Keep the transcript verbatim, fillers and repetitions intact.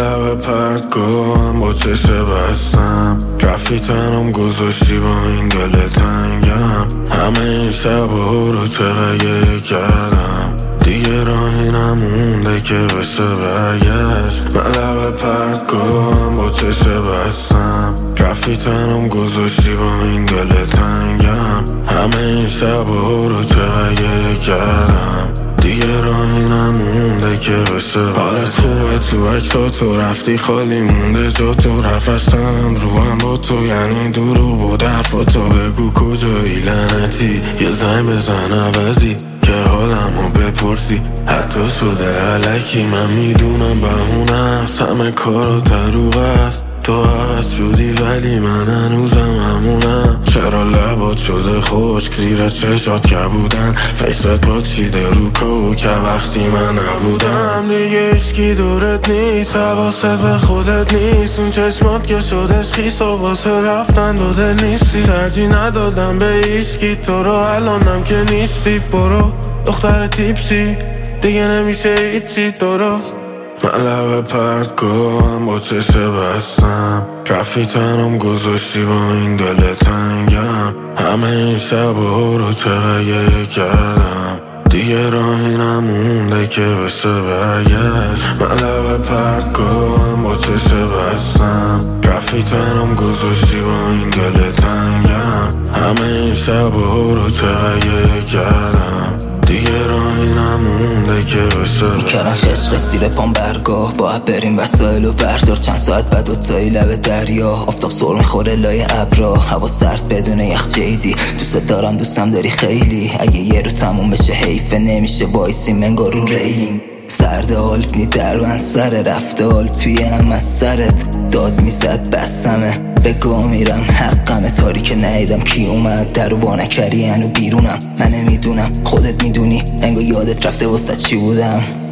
لب پرد گم با چش بستم، رفتی تنم گذاشتی با این دل تنگم. همه این شبا رو چقدر گریه کردم، دیگه راهی نمونده که بشه برگشت. من لب پرد گم با چش بستم، رفتی تنم گذاشتی با این دل تنگم. همه این شبا رو چقدر گریه کردم، دیگه راهی نمونده که بشه. حالت خوبه تو اکتا تو رفتی خالی مونده جا تو، رفتم رو هم با تو یعنی دورو بود حرفا تو. بگو کجایی لعنتی یه زنگ بزن عوضی که حالمو بپرسی، حتی شده علکی من میدونم بهونم همه کارا دروغ است. تو عوض شدی ولی من هنوزم همونم. چرا لبات شده خشک زیر چشات که بودن، فیست پاچیده رو کو که وقتی من نبودم. دیگه هیچکی دورت نیست، حواست به خودت نیست، اون چشمات که شدش خیس و واسه رفتن داده نیستی. ترجیح ندادم به هیچکی تو رو، الانم که نیستی. برو دختر تیپسی دیگه نمیشه هیچی درست. من لب پرد گم با چش بستم، رفتی تنم گذاشتی با این دل تنگم. همه این شبا رو چقدر گریه کردم، دیگه راهی نمونده که بشه برگشت. من لب پرد گم با چش بستم، رفتی تنم گذاشتی با این دل تنگم. همه این شبا رو چقدر گریه کردم، دیگه راهی نمونده که بشه. میکردن خشق سیر پام برگاه، باید بریم وسایل و بردار. چند ساعت بعد دوتایی لب دریا، آفتاب سر میخوره لای ابرا، هوا سرد بدون یخ جیدی. دوست دارم دوستم داری خیلی، اگه یه رو تموم بشه حیفه نمیشه وایسیم انگار رو ریلیم. سرد آلپنی در سر رفته آلپیم از سرت داد میزد بسمه. بگاه میرم حقمه، تاریک ندیدم کی اومد در و با نکری هنو بیرونم. من نمیدونم خودت میدونی انگار یادت رفته واسه چی بودم.